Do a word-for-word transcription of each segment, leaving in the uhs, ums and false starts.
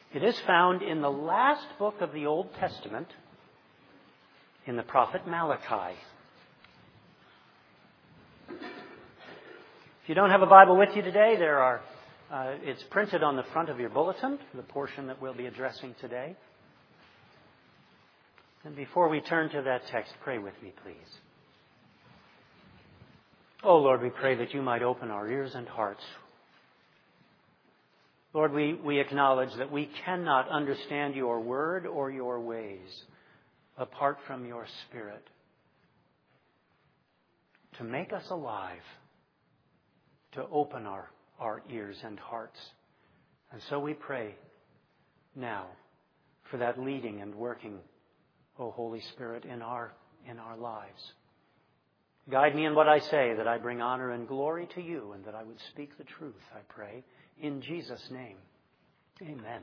It is found in the last book of the Old Testament, in the prophet Malachi. If you don't have a Bible with you today, there are. Uh, it's printed on the front of your bulletin, the portion that we'll be addressing today. And before we turn to that text, pray with me, please. Oh, Lord, we pray that you might open our ears and hearts. Lord, we, we acknowledge that we cannot understand your word or your ways apart from your Spirit to make us alive, to open our, our ears and hearts. And so we pray now for that leading and working, O Holy Spirit, in our, in our lives. Guide me in what I say, that I bring honor and glory to you, and that I would speak the truth, I pray. In Jesus' name, amen.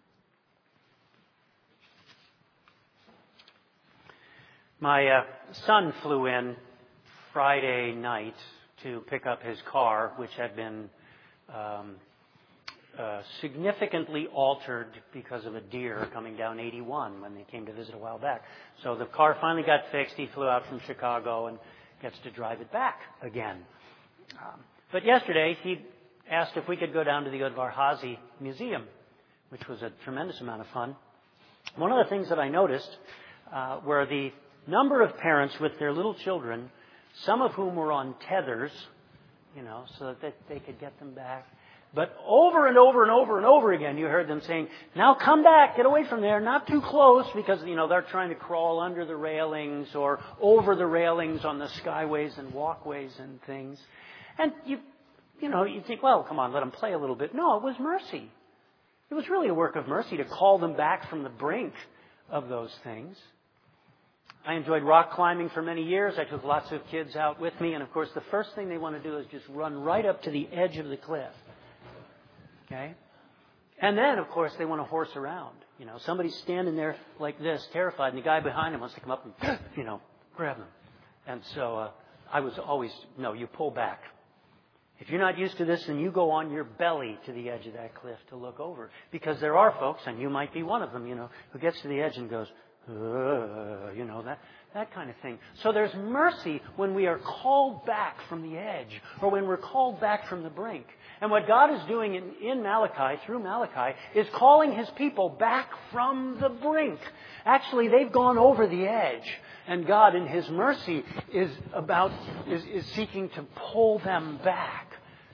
My uh, son flew in Friday night to pick up his car, which had been um, uh, significantly altered because of a deer coming down eighty-one when they came to visit a while back. So the car finally got fixed. He flew out from Chicago and gets to drive it back again. Um, but yesterday, he asked if we could go down to the Udvar-Hazy Museum, which was a tremendous amount of fun. One of the things that I noticed uh, were the number of parents with their little children, some of whom were on tethers, you know, so that they, they could get them back. But over and over and over and over again, you heard them saying, now come back, get away from there, not too close, because, you know, they're trying to crawl under the railings or over the railings on the skyways and walkways and things. And you You know, you think, well, come on, let them play a little bit. No, it was mercy. It was really a work of mercy to call them back from the brink of those things. I enjoyed rock climbing for many years. I took lots of kids out with me. And, of course, the first thing they want to do is just run right up to the edge of the cliff. Okay? And then, of course, they want to horse around. You know, somebody's standing there like this, terrified, and the guy behind him wants to come up and, you know, grab them. And so uh, I was always, no, you pull back. If you're not used to this, then you go on your belly to the edge of that cliff to look over. Because there are folks, and you might be one of them, you know, who gets to the edge and goes, uh, you know, that, that kind of thing. So there's mercy when we are called back from the edge, or when we're called back from the brink. And what God is doing in, in Malachi, through Malachi, is calling His people back from the brink. Actually, they've gone over the edge. And God, in His mercy, is about is, is seeking to pull them back.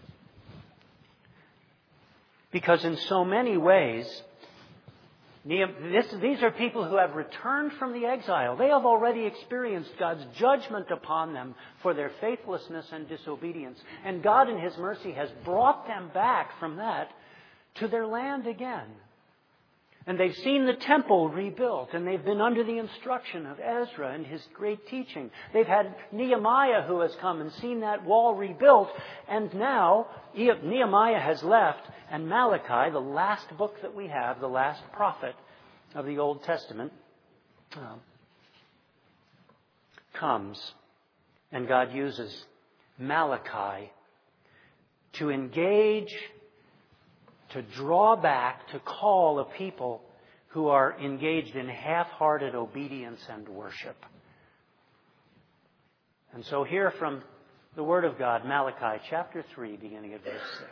Because in so many ways, this, these are people who have returned from the exile. They have already experienced God's judgment upon them for their faithlessness and disobedience. And God, in His mercy, has brought them back from that to their land again. And they've seen the temple rebuilt, and they've been under the instruction of Ezra and his great teaching. They've had Nehemiah who has come and seen that wall rebuilt, and now Nehemiah has left, and Malachi, the last book that we have, the last prophet of the Old Testament, uh, comes, and God uses Malachi to engage, to draw back, to call a people who are engaged in half-hearted obedience and worship. And so here from the Word of God, Malachi chapter three, beginning at verse six.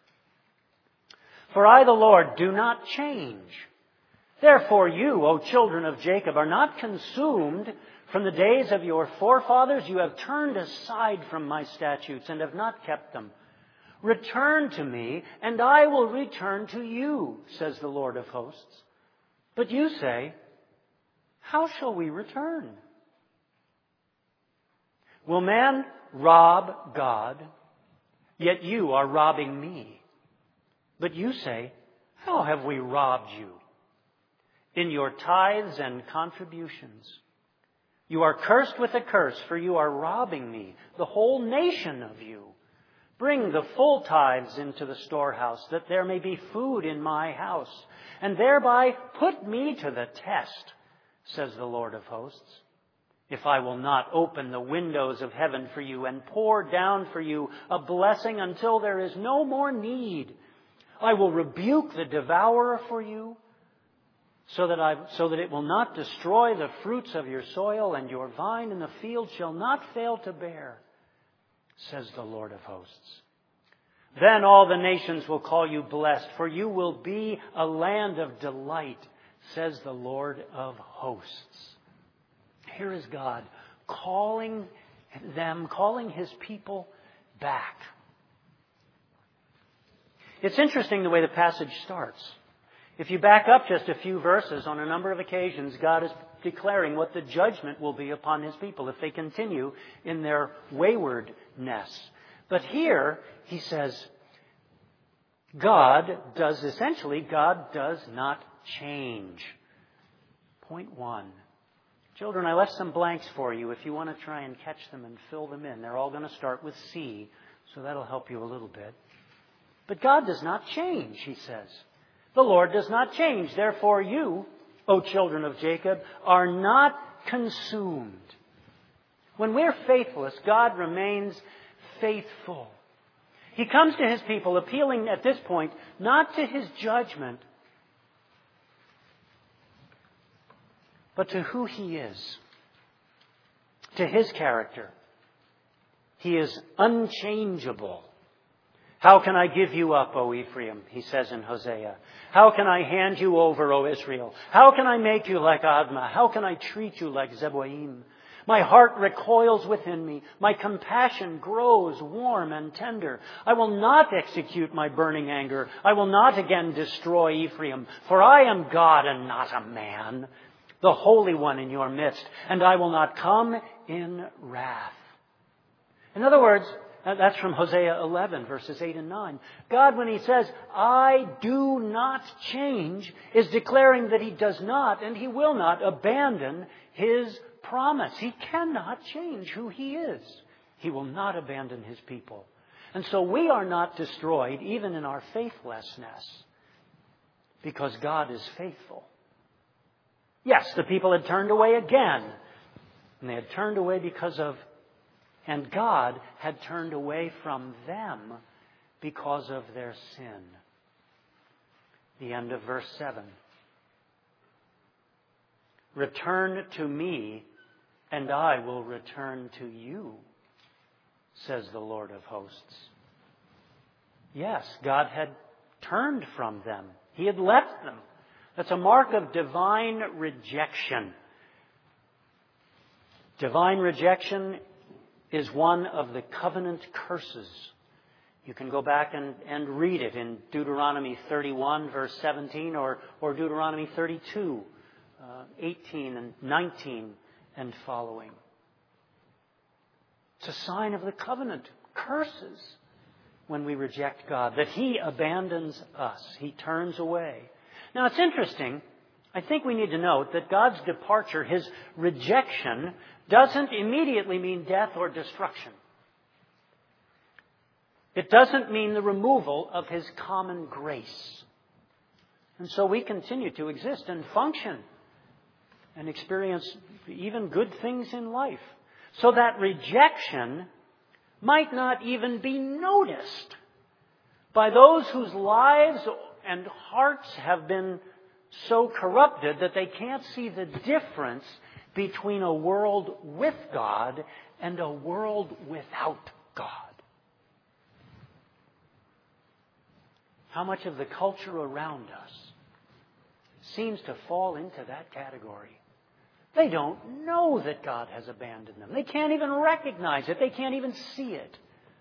For I, the Lord, do not change. Therefore you, O children of Jacob, are not consumed from the days of your forefathers. You have turned aside from my statutes and have not kept them. Return to me, and I will return to you, says the Lord of hosts. But you say, how shall we return? Will man rob God? Yet you are robbing me. But you say, how have we robbed you? In your tithes and contributions. You are cursed with a curse, for you are robbing me, the whole nation of you. Bring the full tithes into the storehouse, that there may be food in my house, and thereby put me to the test, says the Lord of hosts. If I will not open the windows of heaven for you and pour down for you a blessing until there is no more need, I will rebuke the devourer for you, so that I, so that it will not destroy the fruits of your soil, and your vine in the field shall not fail to bear, says the Lord of hosts. Then all the nations will call you blessed, for you will be a land of delight, says the Lord of hosts. Here is God calling them, calling His people back. It's interesting the way the passage starts. If you back up just a few verses, on a number of occasions, God is declaring what the judgment will be upon His people if they continue in their waywardness. But here, He says, God does, essentially, God does not change. Point one. Children, I left some blanks for you if you want to try and catch them and fill them in. They're all going to start with C, so that'll help you a little bit. But God does not change, He says. The Lord does not change. Therefore you, O children of Jacob, are not consumed. When we're faithless, God remains faithful. He comes to His people appealing at this point not to His judgment, but to who He is, to His character. He is unchangeable. How can I give you up, O Ephraim? He says in Hosea. How can I hand you over, O Israel? How can I make you like Admah? How can I treat you like Zeboim? My heart recoils within me. My compassion grows warm and tender. I will not execute my burning anger. I will not again destroy Ephraim. For I am God and not a man, the Holy One in your midst, and I will not come in wrath. In other words, that's from Hosea eleven, verses eight and nine. God, when He says, I do not change, is declaring that He does not and He will not abandon His promise. He cannot change who He is. He will not abandon His people. And so we are not destroyed, even in our faithlessness, because God is faithful. Yes, the people had turned away again. And they had turned away because of, and God had turned away from them because of their sin. The end of verse seven. Return to me, and I will return to you, says the Lord of hosts. Yes, God had turned from them. He had left them. That's a mark of divine rejection. Divine rejection is one of the covenant curses. You can go back and, and read it in Deuteronomy thirty-one, verse seventeen, or, or Deuteronomy thirty-two, uh, eighteen and nineteen and following. It's a sign of the covenant curses when we reject God, that He abandons us. He turns away. Now, it's interesting. I think we need to note that God's departure, His rejection, doesn't immediately mean death or destruction. It doesn't mean the removal of His common grace. And so we continue to exist and function and experience even good things in life. So that rejection might not even be noticed by those whose lives and hearts have been so corrupted that they can't see the difference between a world with God and a world without God. How much of the culture around us seems to fall into that category? They don't know that God has abandoned them. They can't even recognize it. They can't even see it.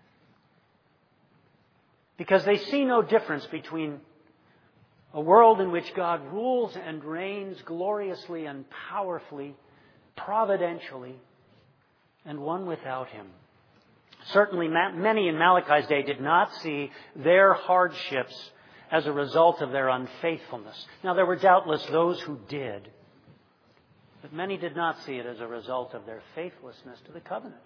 Because they see no difference between a world in which God rules and reigns gloriously and powerfully, providentially, and one without Him. Certainly, many in Malachi's day did not see their hardships as a result of their unfaithfulness. Now, there were doubtless those who did, but many did not see it as a result of their faithlessness to the covenant.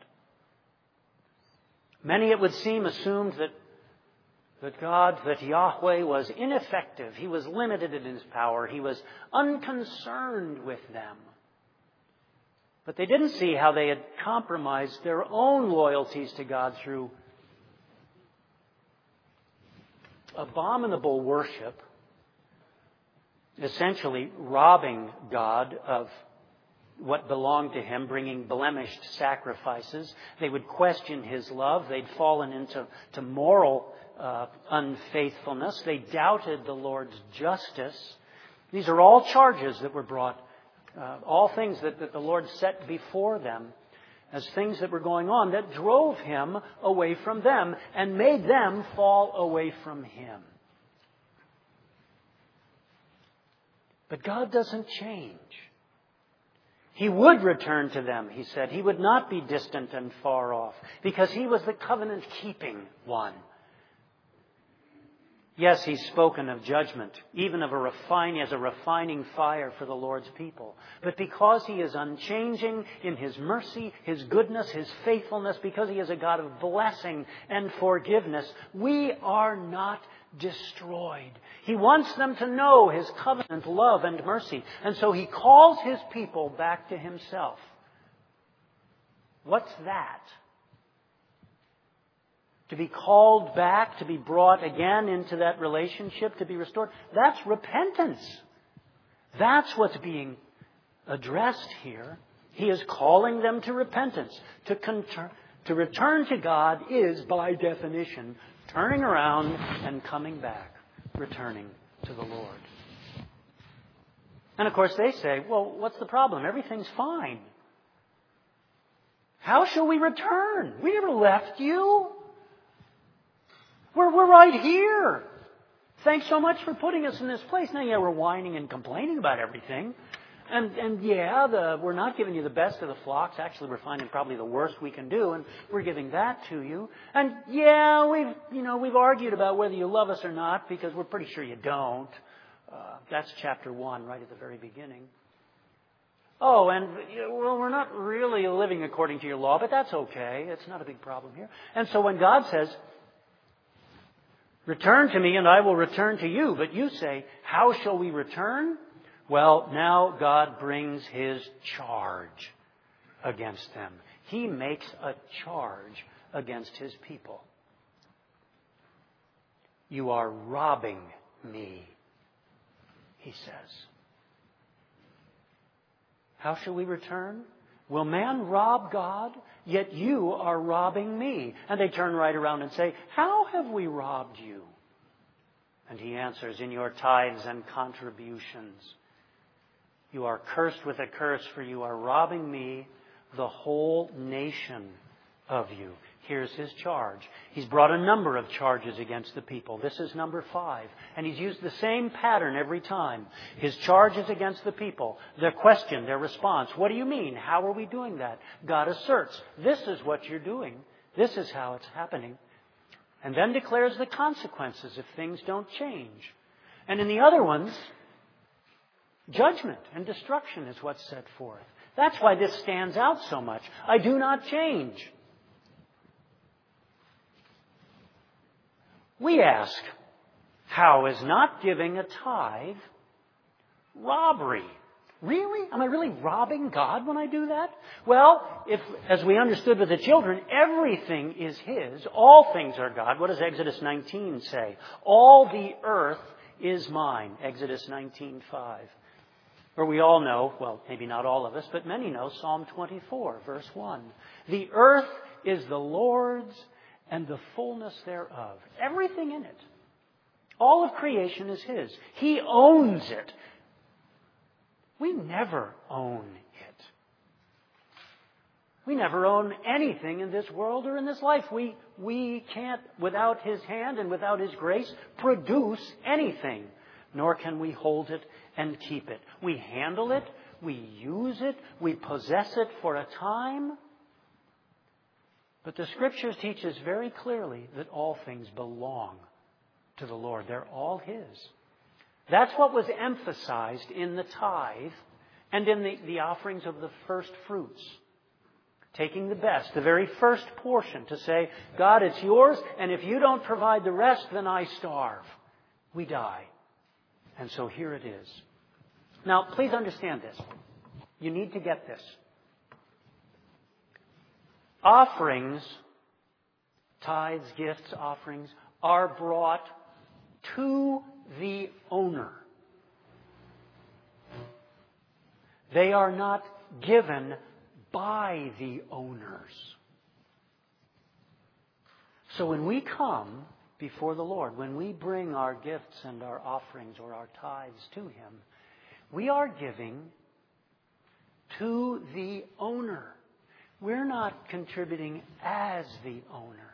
Many, it would seem, assumed that That God, that Yahweh was ineffective. He was limited in His power. He was unconcerned with them. But they didn't see how they had compromised their own loyalties to God through abominable worship essentially robbing God of what belonged to Him, bringing blemished sacrifices. They would question His love. They'd fallen into to moral uh, unfaithfulness. They doubted the Lord's justice. These are all charges that were brought, uh, all things that, that the Lord set before them as things that were going on that drove Him away from them and made them fall away from Him. But God doesn't change. He would return to them, He said. He would not be distant and far off because He was the covenant-keeping one. Yes, He's spoken of judgment, even of a refining, as a refining fire for the Lord's people. But because He is unchanging in His mercy, His goodness, His faithfulness, because He is a God of blessing and forgiveness, we are not destroyed. He wants them to know His covenant love and mercy. And so He calls His people back to Himself. What's that? To be called back, to be brought again into that relationship, to be restored. That's repentance. That's what's being addressed here. He is calling them to repentance. To, conter- to return to God is, by definition, turning around and coming back, returning to the Lord. And of course they say, well, what's the problem? Everything's fine. How shall we return? We never left you. We're, we're right here. Thanks so much for putting us in this place. Now, yeah, we're whining and complaining about everything. And, and yeah, the, we're not giving you the best of the flocks. Actually, we're finding probably the worst we can do, and we're giving that to you. And yeah, we've, you know, we've argued about whether you love us or not because we're pretty sure you don't. Uh, that's chapter one, right at the very beginning. Oh, and well, we're not really living according to your law, but that's okay. It's not a big problem here. And so when God says, return to me and I will return to you. But you say, how shall we return? Well, now God brings His charge against them. He makes a charge against His people. You are robbing me, He says. How shall we return? Will man rob God? Yet you are robbing me. And they turn right around and say, how have we robbed you? And He answers, in your tithes and contributions. You are cursed with a curse, for you are robbing me, the whole nation of you. Here's His charge. He's brought a number of charges against the people. This is number five. And He's used the same pattern every time. His charge is against the people. Their question, their response. What do you mean? How are we doing that? God asserts, this is what you're doing. This is how it's happening. And then declares the consequences if things don't change. And in the other ones, judgment and destruction is what's set forth. That's why this stands out so much. I do not change. We ask, how is not giving a tithe robbery? Really? Am I really robbing God when I do that? Well, if, as we understood with the children, everything is His. All things are God. What does Exodus nineteen say? All the earth is mine. Exodus nineteen five. Or we all know, well, maybe not all of us, but many know Psalm twenty-four, verse one. The earth is the Lord's and the fullness thereof. Everything in it. All of creation is His. He owns it. We never own it. We never own anything in this world or in this life. We, we can't, without His hand and without His grace, produce anything. Nor can we hold it and keep it. We handle it. We use it. We possess it for a time. But the Scriptures teach us very clearly that all things belong to the Lord. They're all His. That's what was emphasized in the tithe and in the, the offerings of the first fruits. Taking the best, the very first portion to say, God, it's yours, and if you don't provide the rest, then I starve. We die. And so here it is. Now, please understand this. You need to get this. Offerings, tithes, gifts, offerings, are brought to the owner. They are not given by the owners. So when we come before the Lord, when we bring our gifts and our offerings or our tithes to Him, we are giving to the owner. We're not contributing as the owner.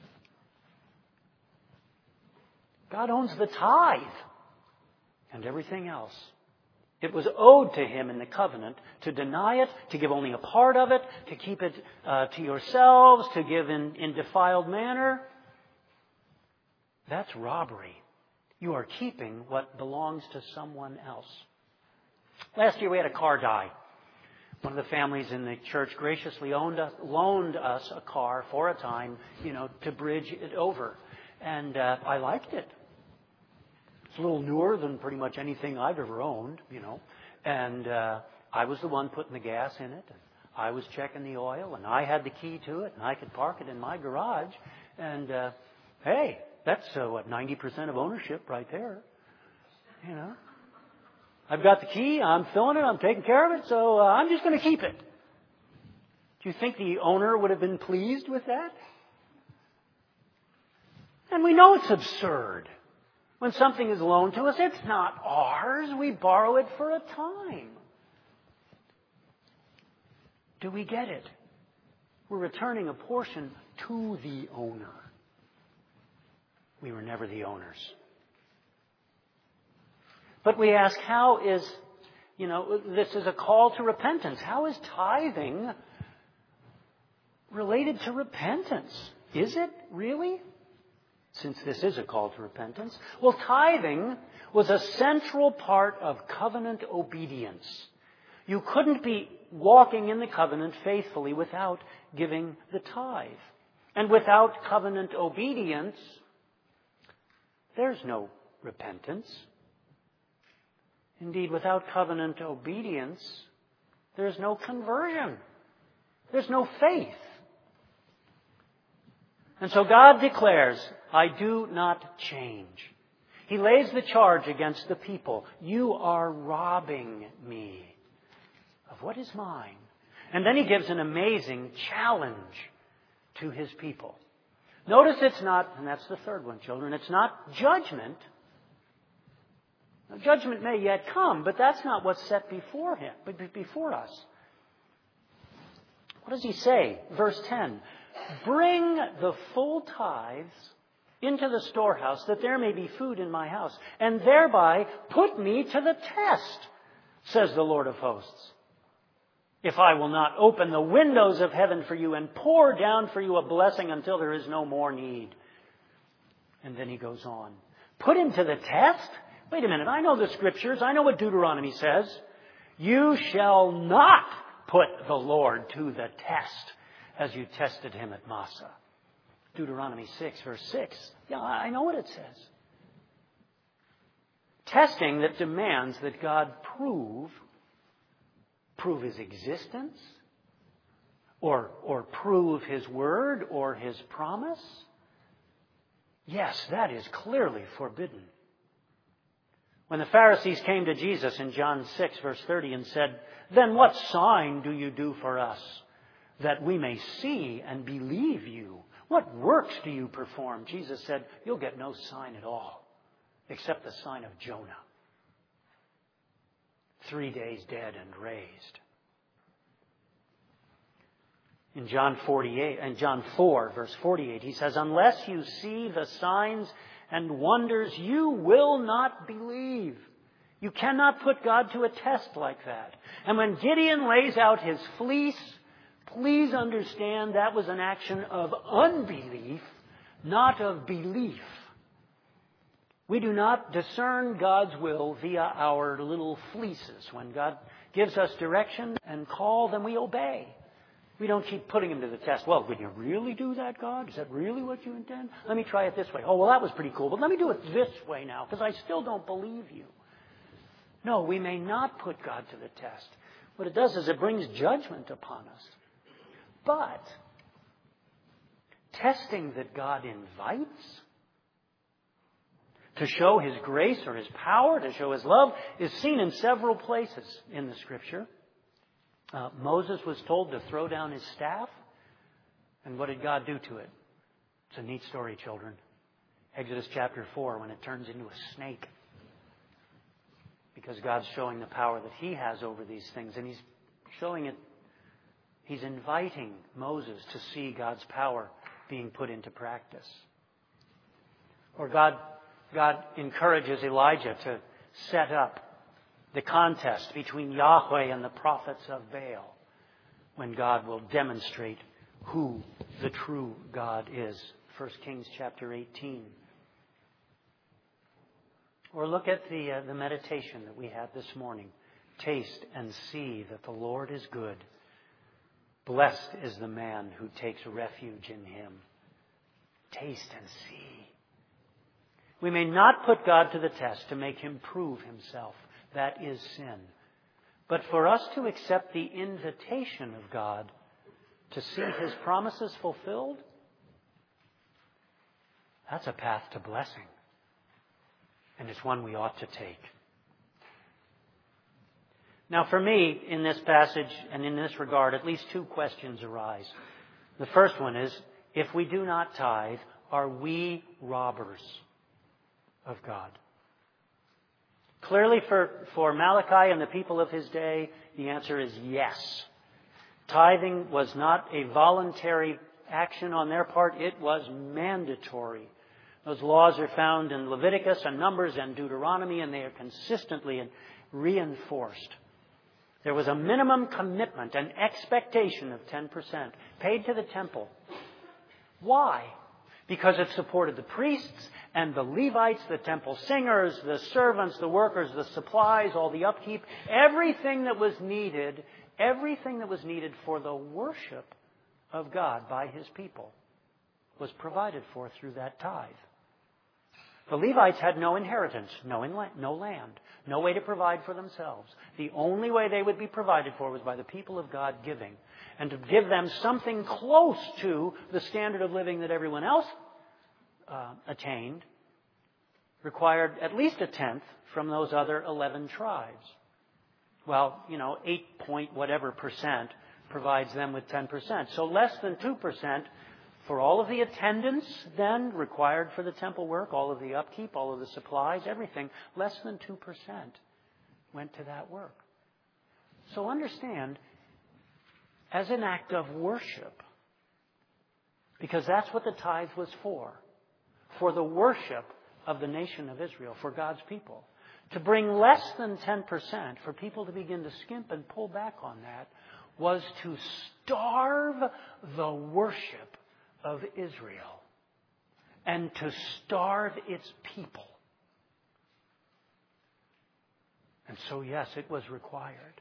God owns the tithe and everything else. It was owed to Him in the covenant. To deny it, to give only a part of it, to keep it uh, to yourselves, to give in, in defiled manner, that's robbery. You are keeping what belongs to someone else. Last year we had a car die. One of the families in the church graciously owned us, loaned us a car for a time, you know, to bridge it over. And uh, I liked it. It's a little newer than pretty much anything I've ever owned, you know. And uh, I was the one putting the gas in it. And I was checking the oil. And I had the key to it. And I could park it in my garage. And, uh, hey, that's, uh, what, ninety percent of ownership right there. You know. I've got the key. I'm filling it. I'm taking care of it. So uh, I'm just going to keep it. Do you think the owner would have been pleased with that? And we know it's absurd. When something is loaned to us, it's not ours. We borrow it for a time. Do we get it? We're returning a portion to the owner. We were never the owners. But we ask, how is, you know, this is a call to repentance. How is tithing related to repentance? Is it really? Since this is a call to repentance. Well, tithing was a central part of covenant obedience. You couldn't be walking in the covenant faithfully without giving the tithe. And without covenant obedience, there's no repentance. Indeed, without covenant obedience, there's no conversion. There's no faith. And so God declares, I do not change. He lays the charge against the people. You are robbing me of what is mine. And then He gives an amazing challenge to His people. Notice it's not, and that's the third one, children, it's not judgment. Now, judgment may yet come, but that's not what's set before him, before us. What does He say? Verse ten. Bring the full tithes into the storehouse, that there may be food in my house, and thereby put me to the test, says the Lord of hosts. If I will not open the windows of heaven for you and pour down for you a blessing until there is no more need. And then He goes on. Put Him to the test? Wait a minute, I know the Scriptures. I know what Deuteronomy says. You shall not put the Lord to the test as you tested Him at Massah. Deuteronomy six, verse six. Yeah, I know what it says. Testing that demands that God prove, prove His existence, or, or prove His word or His promise. Yes, that is clearly forbidden. When the Pharisees came to Jesus in John six, verse thirty, and said, then what sign do you do for us, that we may see and believe you? What works do you perform? Jesus said, you'll get no sign at all, except the sign of Jonah. Three days dead and raised. In John forty-eight, and John four, verse forty-eight, He says, unless you see the signs and wonders, you will not believe. You cannot put God to a test like that. And when Gideon lays out his fleece, please understand that was an action of unbelief, not of belief. We do not discern God's will via our little fleeces. When God gives us direction and call, then we obey. We don't keep putting Him to the test. Well, would you really do that, God? Is that really what you intend? Let me try it this way. Oh, well, that was pretty cool, but let me do it this way now, because I still don't believe you. No, we may not put God to the test. What it does is it brings judgment upon us. But testing that God invites to show His grace or His power, to show His love, is seen in several places in the Scripture. Uh, Moses was told to throw down his staff. And what did God do to it? It's a neat story, children. Exodus chapter four, when it turns into a snake. Because God's showing the power that He has over these things. And He's showing it, He's inviting Moses to see God's power being put into practice. Or God, God encourages Elijah to set up the contest between Yahweh and the prophets of Baal, when God will demonstrate who the true God is. First Kings chapter eighteen. Or look at the, uh, the meditation that we had this morning. Taste and see that the Lord is good. Blessed is the man who takes refuge in Him. Taste and see. We may not put God to the test to make Him prove Himself. That is sin. But for us to accept the invitation of God to see His promises fulfilled, that's a path to blessing. And it's one we ought to take. Now for me, in this passage and in this regard, at least two questions arise. The first one is, if we do not tithe, are we robbers of God? Clearly for, for Malachi and the people of his day, the answer is yes. Tithing was not a voluntary action on their part. It was mandatory. Those laws are found in Leviticus and Numbers and Deuteronomy, and they are consistently reinforced. There was a minimum commitment, an expectation of ten percent paid to the temple. Why? Because it supported the priests and the Levites, the temple singers, the servants, the workers, the supplies, all the upkeep, everything that was needed, everything that was needed for the worship of God by His people was provided for through that tithe. The Levites had no inheritance, no, inla- no land, no way to provide for themselves. The only way they would be provided for was by the people of God giving. And to give them something close to the standard of living that everyone else uh, attained required at least a tenth from those other eleven tribes. Well, you know, eight point whatever percent provides them with ten percent. So less than two percent for all of the attendance then required for the temple work, all of the upkeep, all of the supplies, everything, less than two percent went to that work. So understand, as an act of worship, because that's what the tithe was for, for the worship of the nation of Israel, for God's people. To bring less than ten percent, for people to begin to skimp and pull back on that, was to starve the worship of Israel and to starve its people. And so, yes, it was required.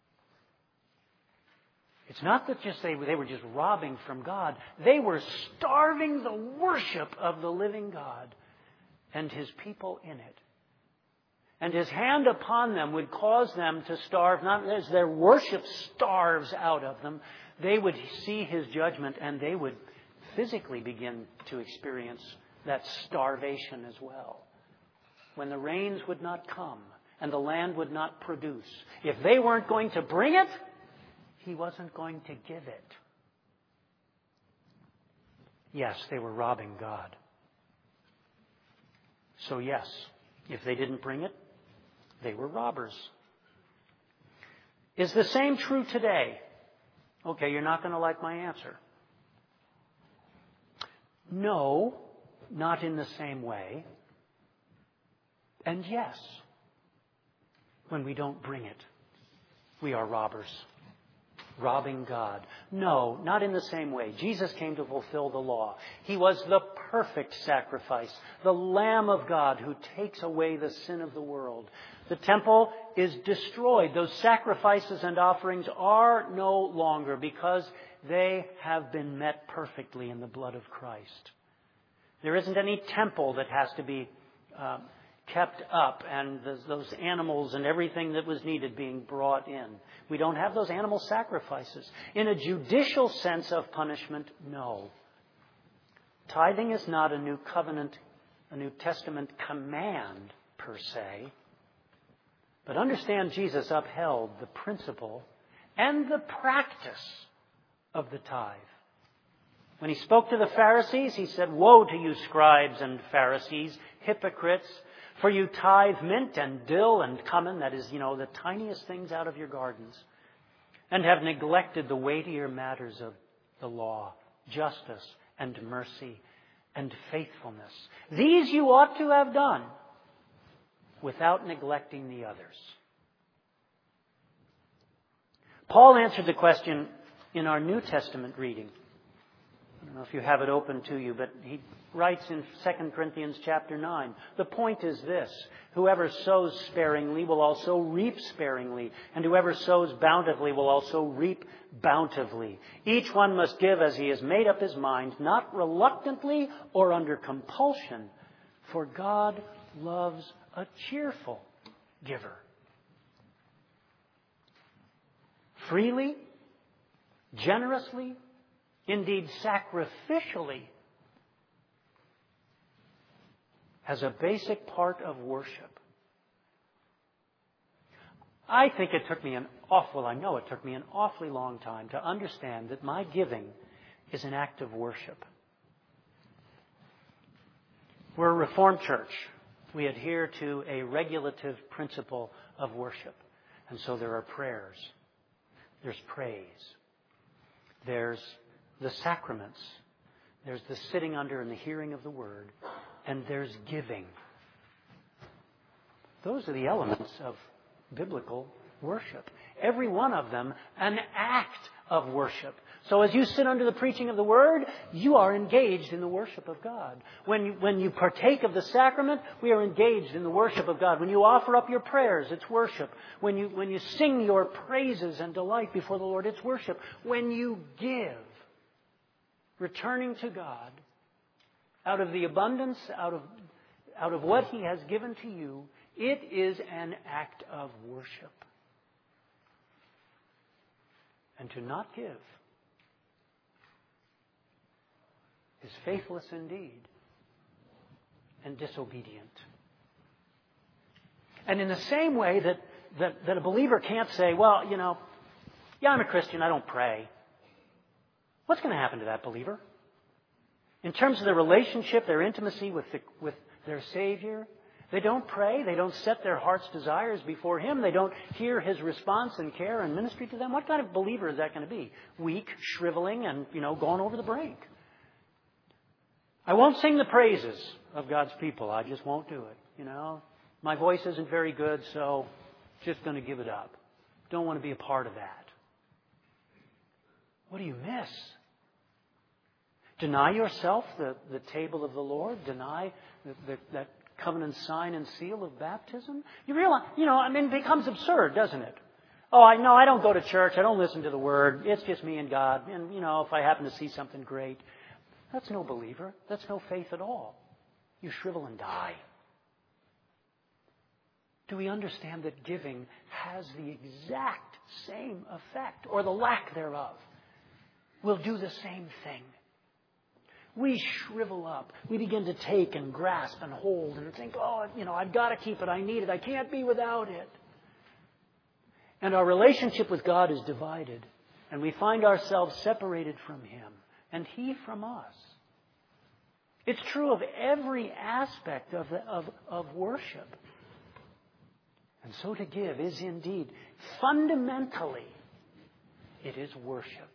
It's not that just they, they were just robbing from God. They were starving the worship of the living God and His people in it. And His hand upon them would cause them to starve, not as their worship starves out of them. They would see His judgment and they would physically begin to experience that starvation as well. When the rains would not come and the land would not produce, if they weren't going to bring it, He wasn't going to give it. Yes, they were robbing God. So yes, if they didn't bring it, they were robbers. Is the same true today? Okay, you're not going to like my answer. No, not in the same way. And yes, when we don't bring it, we are robbers. Robbing God. No, not in the same way. Jesus came to fulfill the law. He was the perfect sacrifice, the Lamb of God who takes away the sin of the world. The temple is destroyed. Those sacrifices and offerings are no longer because they have been met perfectly in the blood of Christ. There isn't any temple that has to be um, kept up and those animals and everything that was needed being brought in. We don't have those animal sacrifices. In a judicial sense of punishment, no. Tithing is not a New Covenant, a New Testament command per se. But understand Jesus upheld the principle and the practice of the tithe. When he spoke to the Pharisees, he said, "Woe to you, scribes and Pharisees, hypocrites, for you tithe mint and dill and cumin," that is, you know, the tiniest things out of your gardens, "and have neglected the weightier matters of the law, justice and mercy and faithfulness. These you ought to have done without neglecting the others." Paul answered the question in our New Testament reading. I don't know if you have it open to you, but he writes in Second Corinthians chapter nine, "The point is this, whoever sows sparingly will also reap sparingly, and whoever sows bountifully will also reap bountifully. Each one must give as he has made up his mind, not reluctantly or under compulsion, for God loves a cheerful giver." Freely, generously, indeed sacrificially, as a basic part of worship. I think it took me an awful, well, I know it took me an awfully long time to understand that my giving is an act of worship. We're a Reformed church. We adhere to a regulative principle of worship. And so there are prayers. There's praise. There's the sacraments. There's the sitting under and the hearing of the word. And there's giving. Those are the elements of biblical worship. Every one of them an act of worship. So as you sit under the preaching of the word, you are engaged in the worship of God. When you, when you partake of the sacrament, we are engaged in the worship of God. When you offer up your prayers, it's worship. When you, when you sing your praises and delight before the Lord, it's worship. When you give, returning to God, out of the abundance, out of, out of what He has given to you, it is an act of worship. And to not give is faithless indeed and disobedient. And in the same way that, that, that a believer can't say, well, you know, yeah, I'm a Christian, I don't pray. What's going to happen to that believer? In terms of their relationship, their intimacy with, the, with their Savior, they don't pray. They don't set their heart's desires before Him. They don't hear His response and care and ministry to them. What kind of believer is that going to be? Weak, shriveling, and, you know, going over the brink. I won't sing the praises of God's people. I just won't do it. You know, my voice isn't very good, so just going to give it up. Don't want to be a part of that. What do you miss? Deny yourself the, the table of the Lord. Deny the, the, that covenant sign and seal of baptism. You realize, you know, I mean, it becomes absurd, doesn't it? Oh, I know I don't go to church. I don't listen to the Word. It's just me and God. And, you know, if I happen to see something great. That's no believer. That's no faith at all. You shrivel and die. Do we understand that giving has the exact same effect, or the lack thereof? We'll do the same thing. We shrivel up. We begin to take and grasp and hold and think, oh, you know, I've got to keep it. I need it. I can't be without it. And our relationship with God is divided. And we find ourselves separated from Him and He from us. It's true of every aspect of, the, of, of worship. And so to give is indeed, fundamentally, it is worship.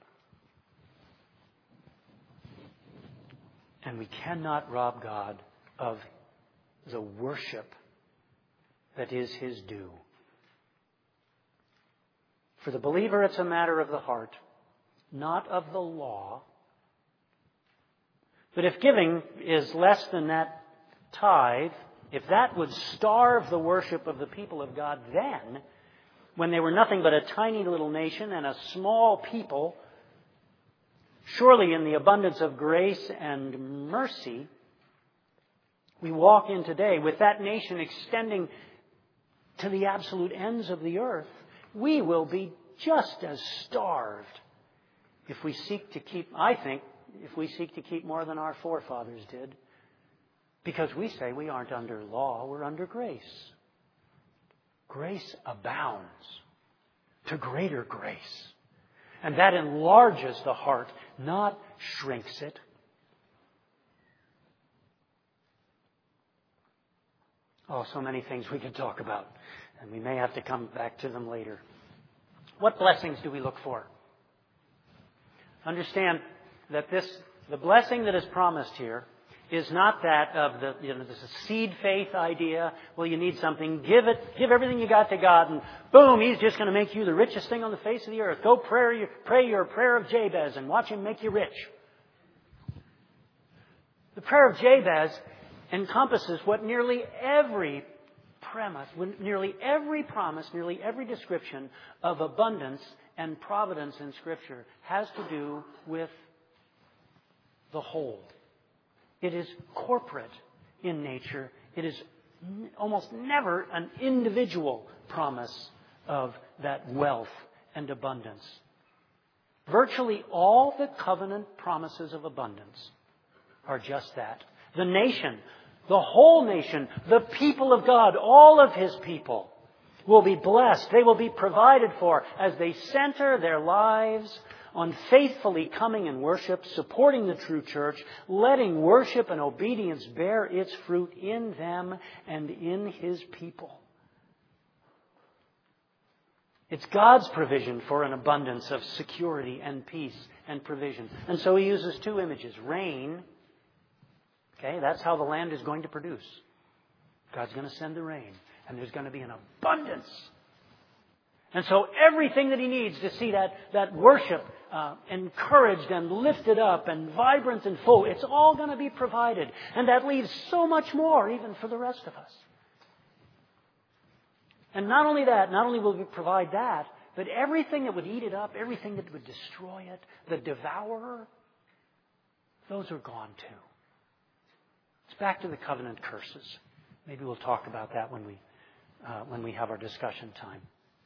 And we cannot rob God of the worship that is His due. For the believer, it's a matter of the heart, not of the law. But if giving is less than that tithe, if that would starve the worship of the people of God then, when they were nothing but a tiny little nation and a small people, surely in the abundance of grace and mercy, we walk in today with that nation extending to the absolute ends of the earth, we will be just as starved if we seek to keep, I think, if we seek to keep more than our forefathers did. Because we say we aren't under law, we're under grace. Grace abounds to greater grace. And that enlarges the heart, not shrinks it. Oh, so many things we could talk about. And we may have to come back to them later. What blessings do we look for? Understand that this, the blessing that is promised here is not that of the, you know, this seed faith idea. Well, you need something. Give it, give everything you got to God and boom, He's just going to make you the richest thing on the face of the earth. Go pray, pray your prayer of Jabez and watch Him make you rich. The prayer of Jabez encompasses what nearly every premise, nearly every promise, nearly every description of abundance and providence in Scripture has to do with the whole. It is corporate in nature. It is almost never an individual promise of that wealth and abundance. Virtually all the covenant promises of abundance are just that. The nation, the whole nation, the people of God, all of His people will be blessed. They will be provided for as they center their lives on faithfully coming in worship, supporting the true church, letting worship and obedience bear its fruit in them and in His people. It's God's provision for an abundance of security and peace and provision. And so He uses two images. Rain. Okay, that's how the land is going to produce. God's going to send the rain. And there's going to be an abundance. And so everything that He needs to see that, that worship uh, encouraged and lifted up and vibrant and full, it's all going to be provided. And that leaves so much more even for the rest of us. And not only that, not only will we provide that, but everything that would eat it up, everything that would destroy it, the devourer, those are gone too. It's back to the covenant curses. Maybe we'll talk about that when we uh, when we have our discussion time.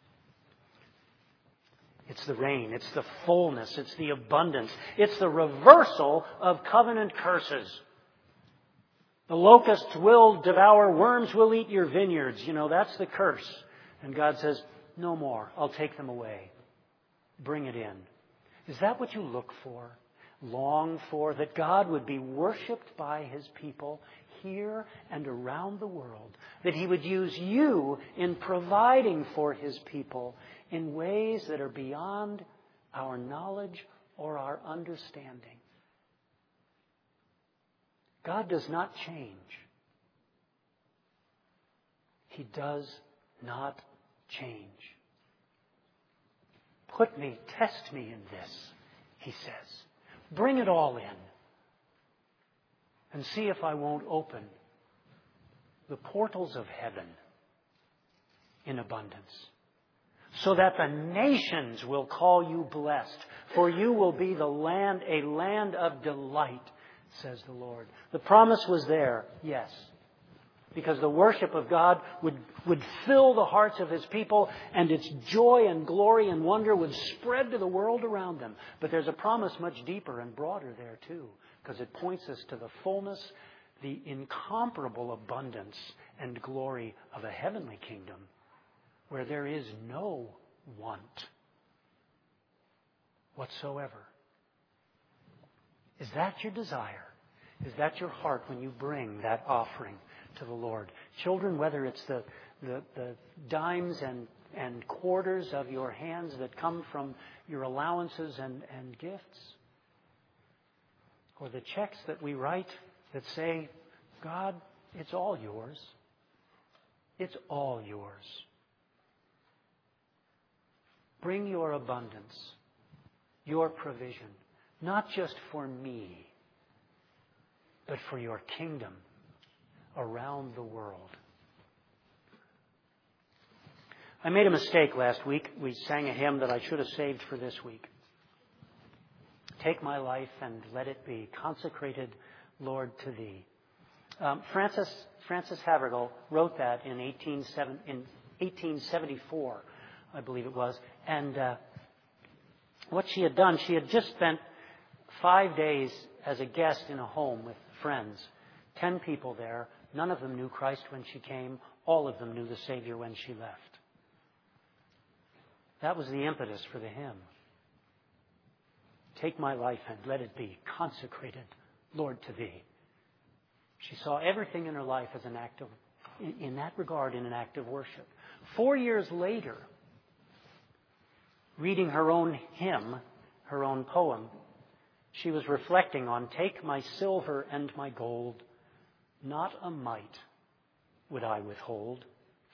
It's the rain. It's the fullness. It's the abundance. It's the reversal of covenant curses. The locusts will devour, worms will eat your vineyards. You know, that's the curse. And God says, no more. I'll take them away. Bring it in. Is that what you look for? Long for? That God would be worshipped by His people here and around the world. That He would use you in providing for His people in ways that are beyond our knowledge or our understanding. God does not change. He does not change. Put me, test me in this, He says. Bring it all in. And see if I won't open the portals of heaven in abundance. So that the nations will call you blessed. For you will be the land, a land of delight, says the Lord. The promise was there, yes. Because the worship of God would, would fill the hearts of His people, and its joy and glory and wonder would spread to the world around them. But there's a promise much deeper and broader there too, because it points us to the fullness, the incomparable abundance and glory of a heavenly kingdom where there is no want whatsoever. Is that your desire? Is that your heart when you bring that offering to the Lord? Children, whether it's the, the, the dimes and, and quarters of your hands that come from your allowances and, and gifts, or the checks that we write that say, God, it's all yours. It's all yours. Bring your abundance, your provision, not just for me, but for your kingdom around the world. I made a mistake last week. We sang a hymn that I should have saved for this week. Take my life and let it be consecrated, Lord, to Thee. Um, Francis Francis Havergal wrote that in eighteen seventy-four, I believe it was. And uh, what she had done, she had just spent five days as a guest in a home with friends. Ten people there. None of them knew Christ when she came. All of them knew the Savior when she left. That was the impetus for the hymn. Take my life and let it be consecrated, Lord, to Thee. She saw everything in her life as an act of, in that regard, in an act of worship. Four years later, reading her own hymn, her own poem, she was reflecting on, take my silver and my gold, not a mite would I withhold.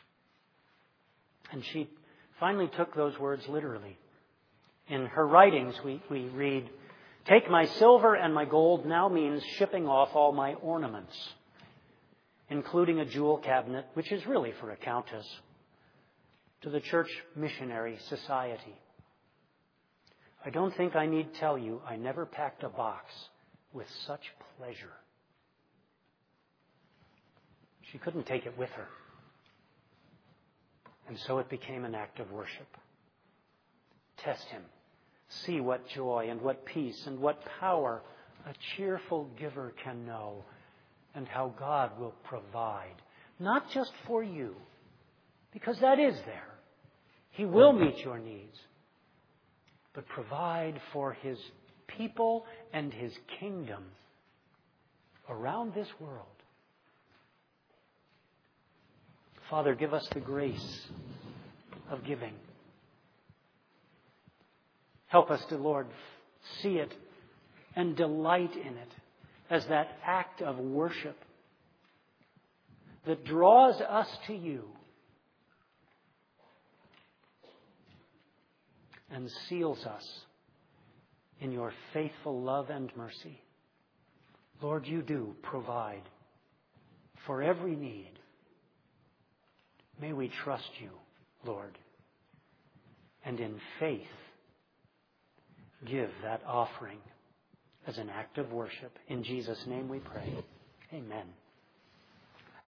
And she finally took those words literally. In her writings, we, we read, take my silver and my gold now means shipping off all my ornaments, including a jewel cabinet, which is really for a countess, to the Church Missionary Society. I don't think I need tell you I never packed a box with such pleasure. She couldn't take it with her. And so it became an act of worship. Test him. See what joy and what peace and what power a cheerful giver can know, and how God will provide, not just for you, because that is there. He will meet your needs, but provide for His people and His kingdom around this world. Father, give us the grace of giving. Help us to, Lord, see it and delight in it as that act of worship that draws us to you and seals us in your faithful love and mercy. Lord, you do provide for every need. May we trust you, Lord, and in faith give that offering as an act of worship. In Jesus' name we pray. Amen.